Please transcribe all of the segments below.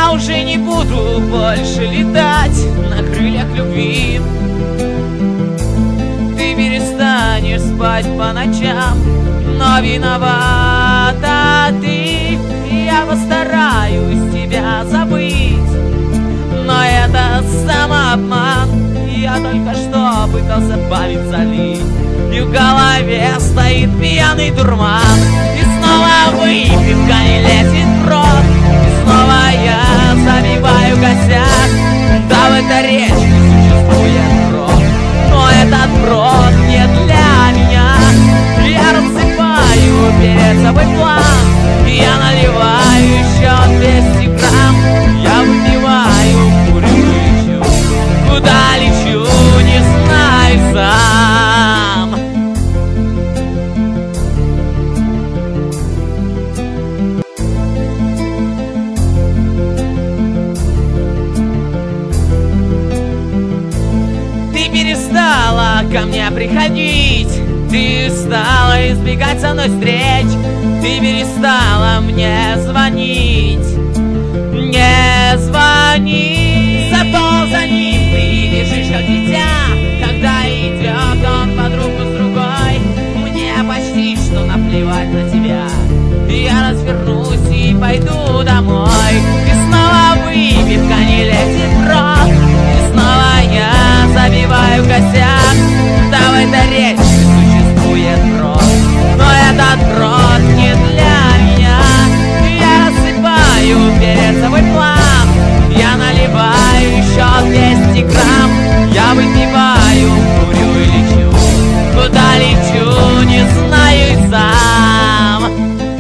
Я уже не буду больше летать на крыльях любви. Ты перестанешь спать по ночам, но виновата ты. Я постараюсь тебя забыть, но это самообман. Я только что пытался бавить залить, и в голове стоит пьяный дурман. И снова выпивка не лезет в рот, и снова я забиваю косяк. Да, в этой речке существует брод, но этот брод не для меня. Я рассыпаю перед собой план, я наливаю еще 200 грамм. Я выпиваю, курю и лечу. Куда лечу, не знаю сам. Ты перестала ко мне приходить, ты стала избегать со мной встреч, ты перестала мне звонить. Не звони, зато за ним ты бежишь как дитя. Когда идет он под руку с другой, мне почти что наплевать на тебя. Я развернусь и пойду домой, и снова выпивка не лезет в рот, и снова я забиваю косяк. Да, в этой речке существует брод, но этот брод не для меня. Я рассыпаю перед собой план, я наливаю еще 200 грамм. Я выпиваю, курю и лечу. Куда лечу, не знаю и сам.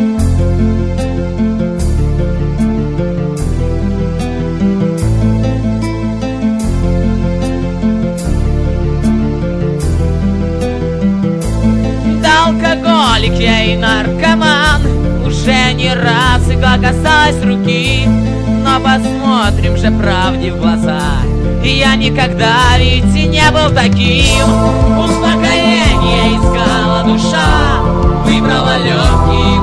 Да, алкоголик я и наркоман, уже не раз игла касалась руки. Но посмотрим же правде в глаза, и я никогда ведь и не был таким. Успокоение искала душа, выбрала легкий